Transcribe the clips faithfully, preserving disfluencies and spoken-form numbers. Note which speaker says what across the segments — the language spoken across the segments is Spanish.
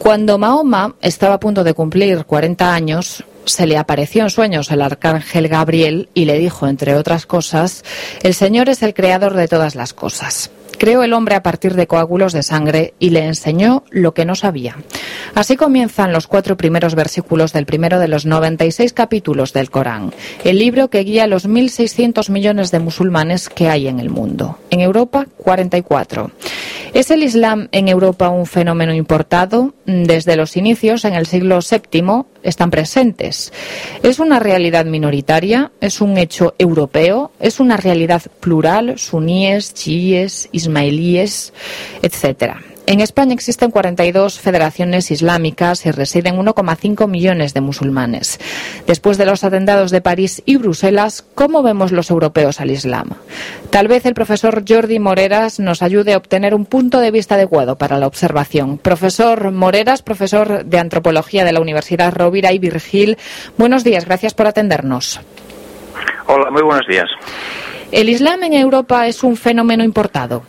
Speaker 1: Cuando Mahoma estaba a punto de cumplir cuarenta años, se le apareció en sueños el arcángel Gabriel y le dijo, entre otras cosas, el Señor es el creador de todas las cosas. Creó el hombre a partir de coágulos de sangre y le enseñó lo que no sabía. Así comienzan los cuatro primeros versículos del primero de los noventa y seis capítulos del Corán, el libro que guía a los mil seiscientos millones de musulmanes que hay en el mundo. En Europa, cuarenta y cuatro. ¿Es el Islam en Europa un fenómeno importado? Desde los inicios, en el siglo séptimo, están presentes. ¿Es una realidad minoritaria? ¿Es un hecho europeo? ¿Es una realidad plural? Suníes, chiíes, ismailíes, etcétera. En España existen cuarenta y dos federaciones islámicas y residen uno coma cinco millones de musulmanes. Después de los atentados de París y Bruselas, ¿cómo vemos los europeos al Islam? Tal vez el profesor Jordi Moreras nos ayude a obtener un punto de vista adecuado para la observación. Profesor Moreras, profesor de Antropología de la Universidad Rovira y Virgil, buenos días, gracias por atendernos.
Speaker 2: Hola, muy buenos días.
Speaker 1: ¿El Islam en Europa es un fenómeno importado?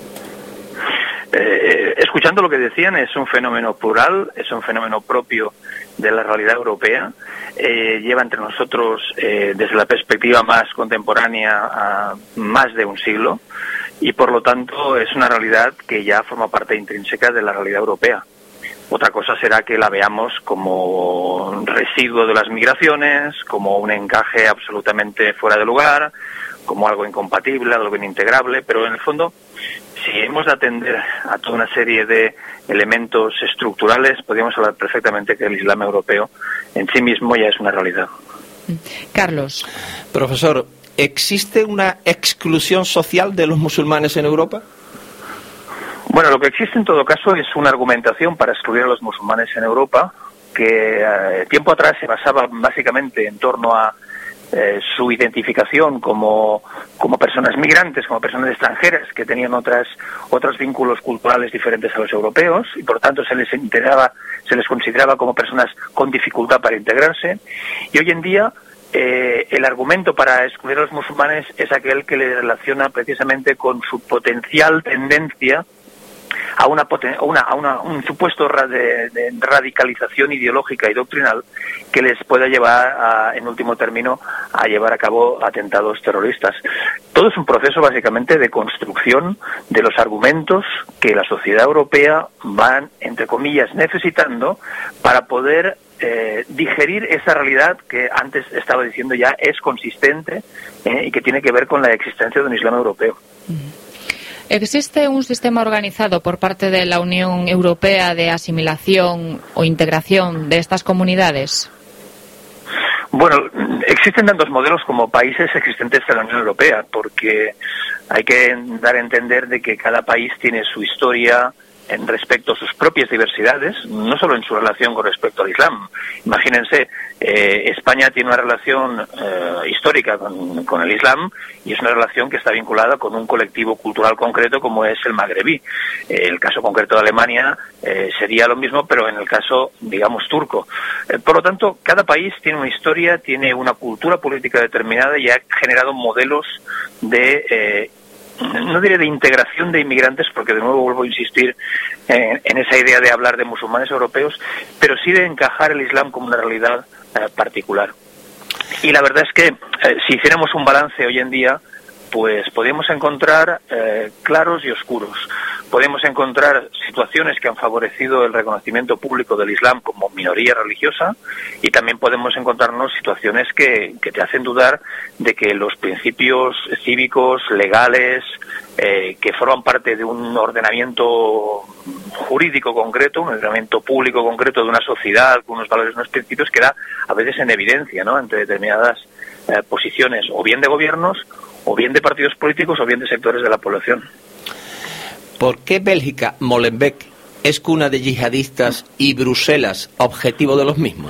Speaker 2: Eh, escuchando lo que decían, es un fenómeno plural, es un fenómeno propio de la realidad europea, eh, lleva entre nosotros, eh, desde la perspectiva más contemporánea, a más de un siglo, y por lo tanto es una realidad que ya forma parte intrínseca de la realidad europea. Otra cosa será que la veamos como residuo de las migraciones, como un encaje absolutamente fuera de lugar, como algo incompatible, algo inintegrable, pero en el fondo, si hemos de atender a toda una serie de elementos estructurales, podríamos hablar perfectamente que el Islam europeo en sí mismo ya es una realidad.
Speaker 1: Carlos.
Speaker 3: Profesor, ¿existe una exclusión social de los musulmanes en Europa?
Speaker 2: Bueno, lo que existe en todo caso es una argumentación para excluir a los musulmanes en Europa que eh, tiempo atrás se basaba básicamente en torno a Eh, su identificación como, como personas migrantes, como personas extranjeras que tenían otras otros vínculos culturales diferentes a los europeos y por tanto se les integraba, se les consideraba como personas con dificultad para integrarse. Y hoy en día eh, el argumento para excluir a los musulmanes es aquel que le relaciona precisamente con su potencial tendencia a una, una, a una un supuesto de, de radicalización ideológica y doctrinal que les pueda llevar, a, en último término, a llevar a cabo atentados terroristas. Todo es un proceso básicamente de construcción de los argumentos que la sociedad europea va, entre comillas, necesitando para poder eh, digerir esa realidad que antes estaba diciendo ya es consistente eh, y que tiene que ver con la existencia de un Islam europeo.
Speaker 1: ¿Existe un sistema organizado por parte de la Unión Europea de asimilación o integración de estas comunidades?
Speaker 2: Bueno, existen tantos modelos como países existentes en la Unión Europea, porque hay que dar a entender de que cada país tiene su historia en respecto a sus propias diversidades, no solo en su relación con respecto al Islam. Imagínense, eh, España tiene una relación eh, histórica con, con el Islam y es una relación que está vinculada con un colectivo cultural concreto como es el magrebí. Eh, el caso concreto de Alemania eh, sería lo mismo, pero en el caso, digamos, turco. Eh, por lo tanto, cada país tiene una historia, tiene una cultura política determinada y ha generado modelos de eh, no diré de integración de inmigrantes, porque de nuevo vuelvo a insistir en, en esa idea de hablar de musulmanes europeos, pero sí de encajar el Islam como una realidad eh, particular. Y la verdad es que eh, si hiciéramos un balance hoy en día, pues podemos encontrar eh, claros y oscuros. Podemos encontrar situaciones que han favorecido el reconocimiento público del Islam como minoría religiosa y también podemos encontrarnos situaciones que, que te hacen dudar de que los principios cívicos, legales, eh, que forman parte de un ordenamiento jurídico concreto, un ordenamiento público concreto de una sociedad con unos valores, unos principios, queda a veces en evidencia, ¿no?, ante determinadas eh, posiciones o bien de gobiernos o bien de partidos políticos o bien de sectores de la población.
Speaker 3: ¿Por qué Bélgica, Molenbeek, es cuna de yihadistas y Bruselas objetivo de los mismos?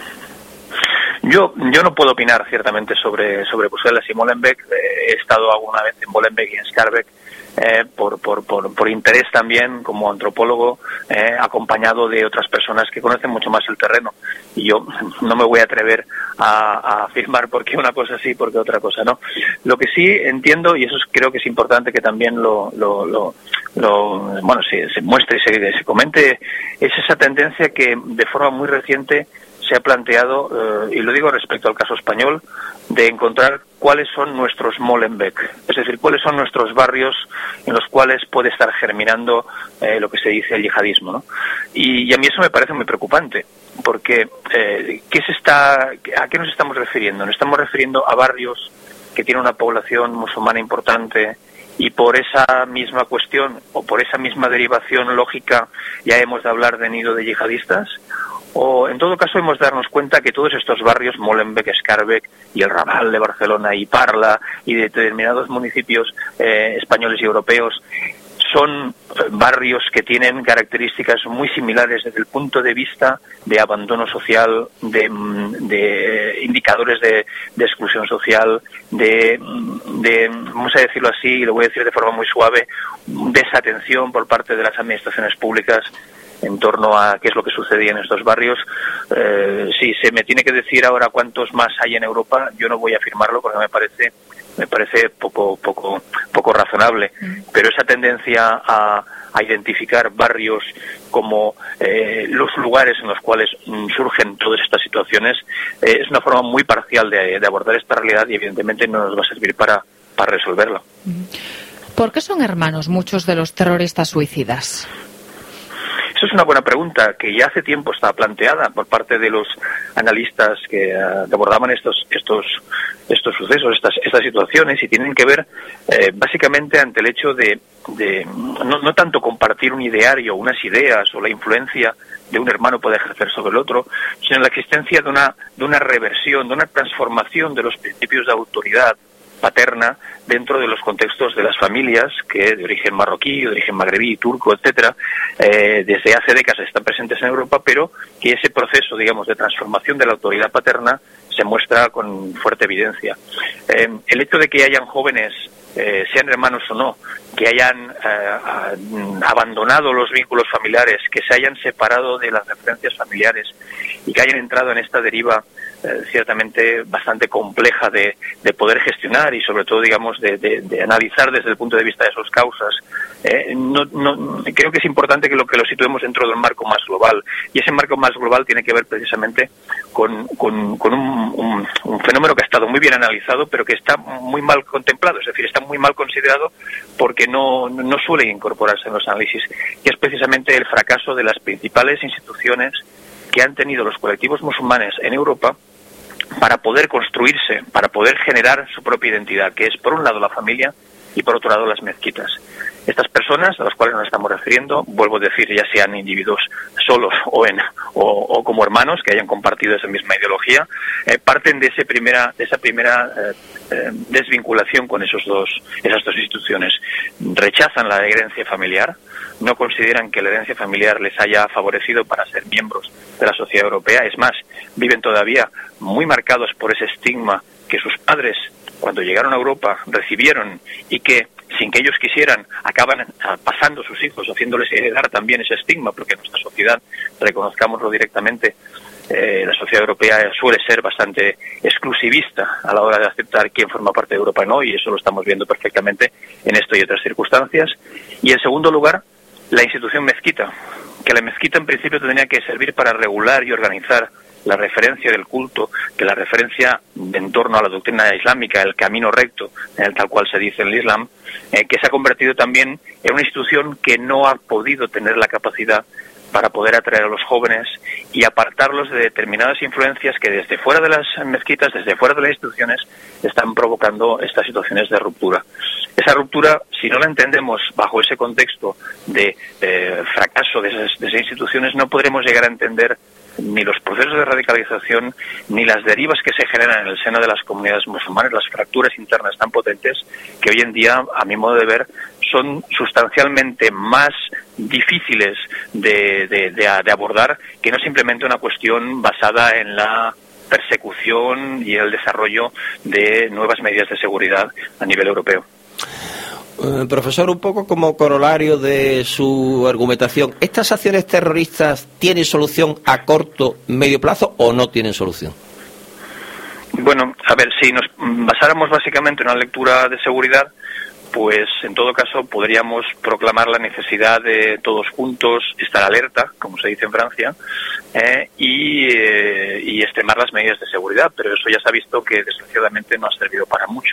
Speaker 2: Yo yo no puedo opinar ciertamente sobre sobre Bruselas y Molenbeek. Eh, he estado alguna vez en Molenbeek y en Schaerbeek eh, por, por, por, por interés también como antropólogo, eh, acompañado de otras personas que conocen mucho más el terreno. Y yo no me voy a atrever a, a afirmar por qué una cosa sí, por qué otra cosa no. Lo que sí entiendo, y eso creo que es importante que también lo, lo, lo, lo bueno, se, se muestre y se, se comente, es esa tendencia que de forma muy reciente se ha planteado, eh, y lo digo respecto al caso español, de encontrar cuáles son nuestros Molenbeek, es decir, cuáles son nuestros barrios en los cuales puede estar germinando eh, lo que se dice el yihadismo, ¿no? Y, y a mí eso me parece muy preocupante, porque eh, ¿qué se está, ¿a qué nos estamos refiriendo? Nos estamos refiriendo a barrios que tienen una población musulmana importante, y por esa misma cuestión o por esa misma derivación lógica ya hemos de hablar de nido de yihadistas. O en todo caso hemos de darnos cuenta que todos estos barrios, Molenbeek, Schaerbeek y el Raval de Barcelona y Parla y de determinados municipios eh, españoles y europeos, son barrios que tienen características muy similares desde el punto de vista de abandono social, de, de indicadores de, de exclusión social, de, de, vamos a decirlo así, y lo voy a decir de forma muy suave, desatención por parte de las administraciones públicas en torno a qué es lo que sucedía en estos barrios. Eh, si se me tiene que decir ahora cuántos más hay en Europa, yo no voy a afirmarlo porque me parece me parece poco poco poco razonable. Pero esa tendencia a, a identificar barrios como eh, los lugares en los cuales mm, surgen todas estas situaciones eh, es una forma muy parcial de, de abordar esta realidad y evidentemente no nos va a servir para, para resolverla.
Speaker 1: ¿Por qué son hermanos muchos de los terroristas suicidas?
Speaker 2: Eso es una buena pregunta que ya hace tiempo estaba planteada por parte de los analistas que, uh, que abordaban estos estos estos sucesos, estas estas situaciones, y tienen que ver eh, básicamente ante el hecho de, de no, no tanto compartir un ideario, unas ideas o la influencia de un hermano puede ejercer sobre el otro, sino la existencia de una de una reversión, de una transformación de los principios de autoridad paterna dentro de los contextos de las familias que de origen marroquí, de origen magrebí, turco, etcétera, eh, desde hace décadas están presentes en Europa, pero que ese proceso, digamos, de transformación de la autoridad paterna se muestra con fuerte evidencia. Eh, el hecho de que hayan jóvenes, eh, sean hermanos o no, que hayan eh, abandonado los vínculos familiares, que se hayan separado de las referencias familiares y que hayan entrado en esta deriva Eh, ciertamente bastante compleja de, de poder gestionar y sobre todo, digamos, de, de, de analizar desde el punto de vista de sus causas. Eh, no, no, creo que es importante que lo que lo situemos dentro de un marco más global, y ese marco más global tiene que ver precisamente con, con, con un, un, un fenómeno que ha estado muy bien analizado pero que está muy mal contemplado, es decir, está muy mal considerado porque no, no suele incorporarse en los análisis, que es precisamente el fracaso de las principales instituciones que han tenido los colectivos musulmanes en Europa para poder construirse, para poder generar su propia identidad, que es por un lado la familia y por otro lado las mezquitas. Estas personas a las cuales nos estamos refiriendo, vuelvo a decir, ya sean individuos solos o en o, o como hermanos que hayan compartido esa misma ideología, eh, parten de ese primera de esa primera eh, eh, desvinculación con esos dos esas dos instituciones. Rechazan la herencia familiar, no consideran que la herencia familiar les haya favorecido para ser miembros de la sociedad europea. Es más, viven todavía muy marcados por ese estigma que sus padres, cuando llegaron a Europa, recibieron y que, sin que ellos quisieran, acaban pasando sus hijos, haciéndoles heredar también ese estigma, porque nuestra sociedad, reconozcámoslo directamente, eh, la sociedad europea suele ser bastante exclusivista a la hora de aceptar quién forma parte de Europa, ¿no? Y eso lo estamos viendo perfectamente en esto y otras circunstancias. Y en segundo lugar, la institución mezquita, que la mezquita en principio tendría que servir para regular y organizar la referencia del culto, que la referencia en torno a la doctrina islámica, el camino recto, en el tal cual se dice en el Islam, eh, que se ha convertido también en una institución que no ha podido tener la capacidad para poder atraer a los jóvenes y apartarlos de determinadas influencias que desde fuera de las mezquitas, desde fuera de las instituciones, están provocando estas situaciones de ruptura. Esa ruptura, si no la entendemos bajo ese contexto de eh, fracaso de esas, de esas instituciones, no podremos llegar a entender ni los procesos de radicalización, ni las derivas que se generan en el seno de las comunidades musulmanas, las fracturas internas tan potentes que hoy en día, a mi modo de ver, son sustancialmente más difíciles de, de, de, de abordar que no simplemente una cuestión basada en la persecución y el desarrollo de nuevas medidas de seguridad a nivel europeo.
Speaker 3: Eh, profesor, un poco como corolario de su argumentación, ¿estas acciones terroristas tienen solución a corto, medio plazo o no tienen solución?
Speaker 2: Bueno, a ver, si nos basáramos básicamente en una lectura de seguridad, pues en todo caso podríamos proclamar la necesidad de todos juntos estar alerta, como se dice en Francia, eh, y, eh, y extremar las medidas de seguridad, pero eso ya se ha visto que desgraciadamente no ha servido para mucho.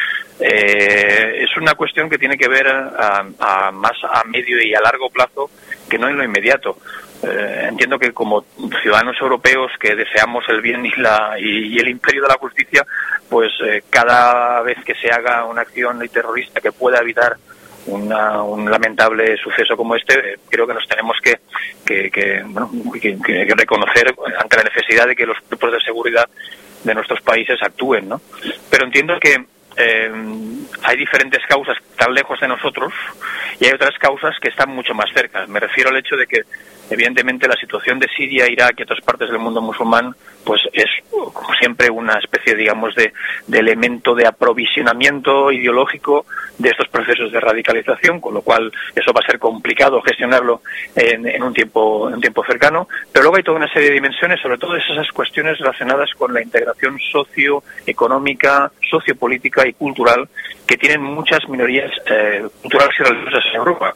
Speaker 2: Eh, es una cuestión que tiene que ver a, a más a medio y a largo plazo que no en lo inmediato. Eh, entiendo que como ciudadanos europeos que deseamos el bien y, la, y, y el imperio de la justicia, pues eh, cada vez que se haga una acción terrorista que pueda evitar una, un lamentable suceso como este, eh, creo que nos tenemos que, que, que, bueno, que, que, que reconocer ante la necesidad de que los grupos de seguridad de nuestros países actúen, ¿no? Pero entiendo que Eh, hay diferentes causas que están lejos de nosotros y hay otras causas que están mucho más cerca. Me refiero al hecho de que evidentemente la situación de Siria, Irak y otras partes del mundo musulmán pues es como siempre una especie, digamos, de, de elemento de aprovisionamiento ideológico de estos procesos de radicalización, con lo cual eso va a ser complicado gestionarlo en, en un tiempo en un tiempo cercano. Pero luego hay toda una serie de dimensiones, sobre todo esas cuestiones relacionadas con la integración socioeconómica, sociopolítica y cultural que tienen muchas minorías eh, culturales y religiosas en Europa.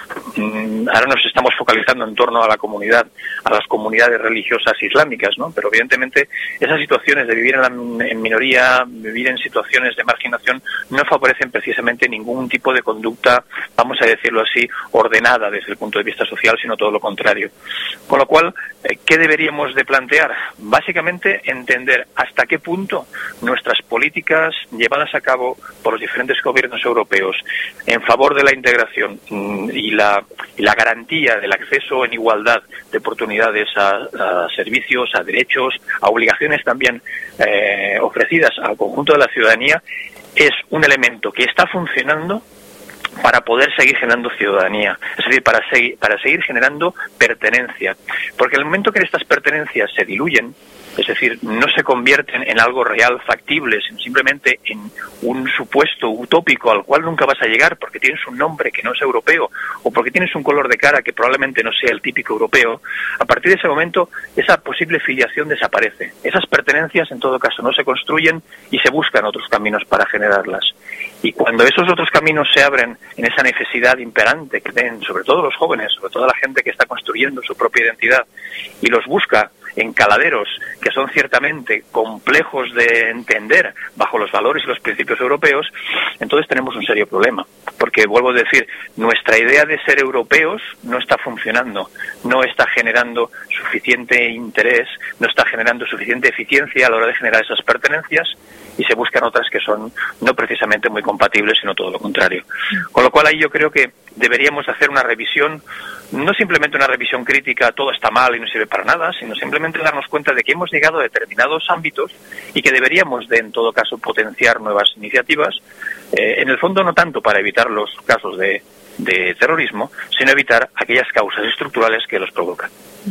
Speaker 2: Mm, ahora nos estamos focalizando en torno a la comunidad, a las comunidades religiosas islámicas, ¿no? Pero evidentemente esas situaciones de vivir en, la, en minoría, vivir en situaciones de marginación, no favorecen precisamente ningún tipo de conducta, vamos a decirlo así, ordenada desde el punto de vista social, sino todo lo contrario. Con lo cual, ¿qué deberíamos de plantear? Básicamente entender hasta qué punto nuestras políticas llevadas a cabo por los diferentes gobiernos europeos en favor de la integración y la, y la garantía del acceso en igualdad de oportunidades a, a servicios, a derechos, a obligaciones también eh, ofrecidas al conjunto de la ciudadanía, es un elemento que está funcionando para poder seguir generando ciudadanía, es decir, para seguir, para seguir generando pertenencia. Porque en el momento que estas pertenencias se diluyen, es decir, no se convierten en algo real, factible, sino simplemente en un supuesto utópico al cual nunca vas a llegar porque tienes un nombre que no es europeo o porque tienes un color de cara que probablemente no sea el típico europeo, a partir de ese momento esa posible filiación desaparece. Esas pertenencias en todo caso no se construyen y se buscan otros caminos para generarlas. Y cuando esos otros caminos se abren en esa necesidad imperante que ven sobre todo los jóvenes, sobre todo la gente que está construyendo su propia identidad y los busca en caladeros que son ciertamente complejos de entender bajo los valores y los principios europeos, entonces tenemos un serio problema. Porque, vuelvo a decir, nuestra idea de ser europeos no está funcionando, no está generando suficiente interés, no está generando suficiente eficiencia a la hora de generar esas pertenencias y se buscan otras que son no precisamente muy compatibles, sino todo lo contrario. Con lo cual ahí yo creo que deberíamos hacer una revisión, no simplemente una revisión crítica, todo está mal y no sirve para nada, sino simplemente darnos cuenta de que hemos llegado a determinados ámbitos y que deberíamos de, en todo caso, potenciar nuevas iniciativas, eh, en el fondo no tanto para evitar los casos de, de terrorismo, sino evitar aquellas causas estructurales que los provocan.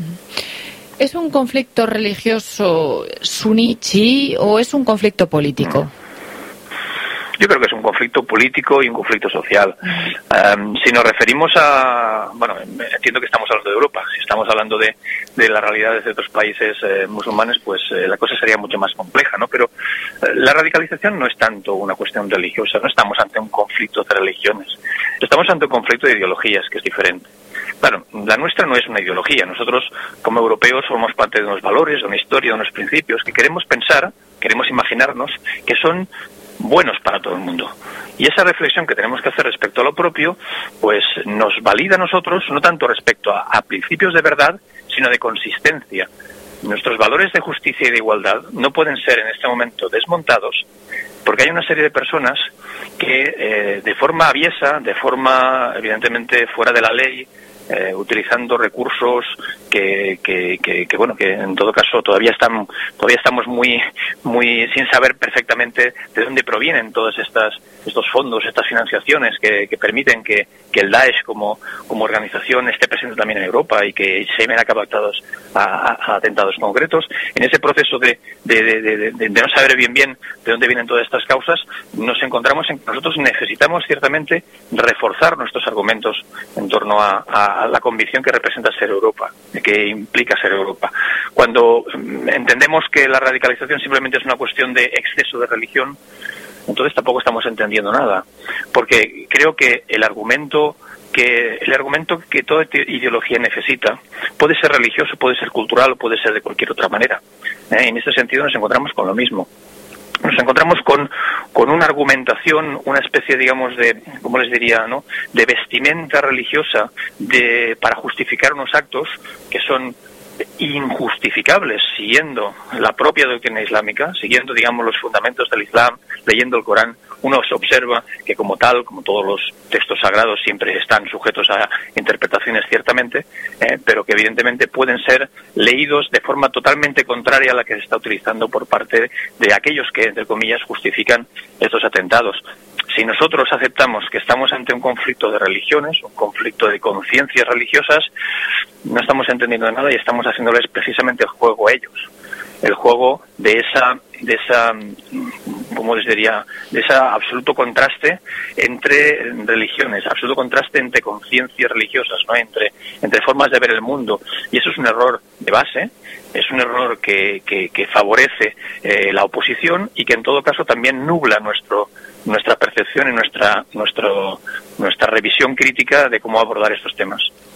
Speaker 1: ¿Es un conflicto religioso suní-chií o es un conflicto político?
Speaker 2: Yo creo que es un conflicto político y un conflicto social. Um, si nos referimos a... Bueno, entiendo que estamos hablando de Europa. Si estamos hablando de, de las realidades de otros países eh, musulmanes, pues eh, la cosa sería mucho más compleja, ¿no? Pero eh, la radicalización no es tanto una cuestión religiosa. No estamos ante un conflicto de religiones. Estamos ante un conflicto de ideologías, que es diferente. Claro, la nuestra no es una ideología. Nosotros, como europeos, formamos parte de unos valores, de una historia, de unos principios que queremos pensar, queremos imaginarnos, que son buenos para todo el mundo. Y esa reflexión que tenemos que hacer respecto a lo propio, pues nos valida a nosotros, no tanto respecto a, a principios de verdad, sino de consistencia. Nuestros valores de justicia y de igualdad no pueden ser en este momento desmontados porque hay una serie de personas que eh, de forma aviesa, de forma evidentemente fuera de la ley, Eh, utilizando recursos que, que, que, que bueno que en todo caso todavía están todavía estamos muy muy sin saber perfectamente de dónde provienen todas estas estos fondos, estas financiaciones que, que permiten que, que el Daesh como, como organización esté presente también en Europa y que se ven acabados a, a, a atentados concretos. En ese proceso de, de, de, de, de, de no saber bien bien de dónde vienen todas estas causas, nos encontramos en que nosotros necesitamos ciertamente reforzar nuestros argumentos en torno a, a, a la convicción que representa ser Europa, que implica ser Europa. Cuando entendemos que la radicalización simplemente es una cuestión de exceso de religión, entonces tampoco estamos entendiendo nada, porque creo que el argumento que el argumento que toda ideología necesita puede ser religioso, puede ser cultural o puede ser de cualquier otra manera. ¿Eh? En ese sentido nos encontramos con lo mismo. Nos encontramos con, con una argumentación, una especie, digamos, de, ¿cómo les diría, no?, de vestimenta religiosa de, para justificar unos actos que son injustificables, siguiendo la propia doctrina islámica, siguiendo, digamos, los fundamentos del Islam, leyendo el Corán. Uno se observa que, como tal, como todos los textos sagrados, siempre están sujetos a interpretaciones ciertamente, eh, pero que evidentemente pueden ser leídos de forma totalmente contraria a la que se está utilizando por parte de aquellos que, entre comillas, justifican estos atentados. Si nosotros aceptamos que estamos ante un conflicto de religiones, un conflicto de conciencias religiosas, no estamos entendiendo nada y estamos haciéndoles precisamente el juego a ellos. El juego de esa, de esa, ¿cómo les diría?, de ese absoluto contraste entre religiones, absoluto contraste entre conciencias religiosas, ¿no?, entre, entre formas de ver el mundo. Y eso es un error de base, es un error que, que, que favorece eh, la oposición y que en todo caso también nubla nuestro nuestra percepción y nuestra nuestro nuestra revisión crítica de cómo abordar estos temas.